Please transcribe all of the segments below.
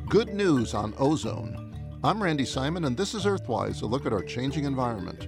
Good news on ozone. I'm Randy Simon, and this is Earthwise, a look at our changing environment.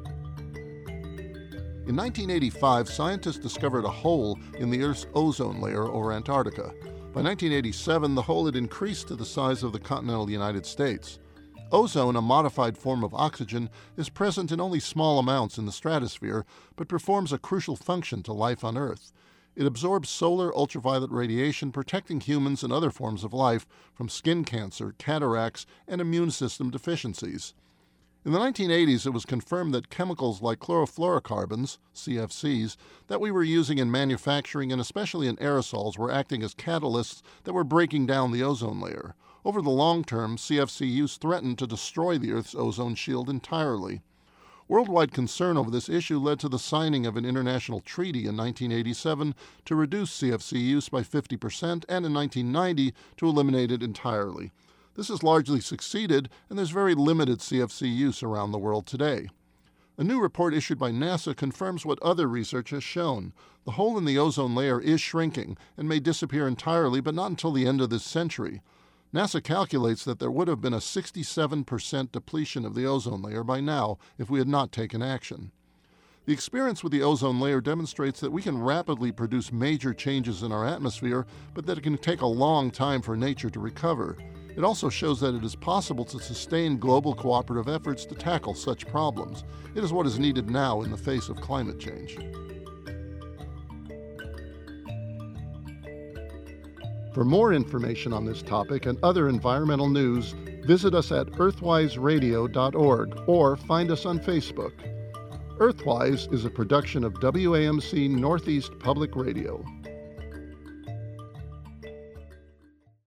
In 1985, scientists discovered a hole in the Earth's ozone layer over Antarctica. By 1987, the hole had increased to the size of the continental United States. Ozone, a modified form of oxygen, is present in only small amounts in the stratosphere, but performs a crucial function to life on Earth. It absorbs solar ultraviolet radiation, protecting humans and other forms of life from skin cancer, cataracts, and immune system deficiencies. In the 1980s, it was confirmed that chemicals like chlorofluorocarbons, CFCs, that we were using in manufacturing and especially in aerosols were acting as catalysts that were breaking down the ozone layer. Over the long term, CFC use threatened to destroy the Earth's ozone shield entirely. Worldwide concern over this issue led to the signing of an international treaty in 1987 to reduce CFC use by 50% and in 1990 to eliminate it entirely. This has largely succeeded, and there's very limited CFC use around the world today. A new report issued by NASA confirms what other research has shown. The hole in the ozone layer is shrinking and may disappear entirely, but not until the end of this century. NASA calculates that there would have been a 67% depletion of the ozone layer by now if we had not taken action. The experience with the ozone layer demonstrates that we can rapidly produce major changes in our atmosphere, but that it can take a long time for nature to recover. It also shows that it is possible to sustain global cooperative efforts to tackle such problems. It is what is needed now in the face of climate change. For more information on this topic and other environmental news, visit us at earthwiseradio.org or find us on Facebook. Earthwise is a production of WAMC Northeast Public Radio.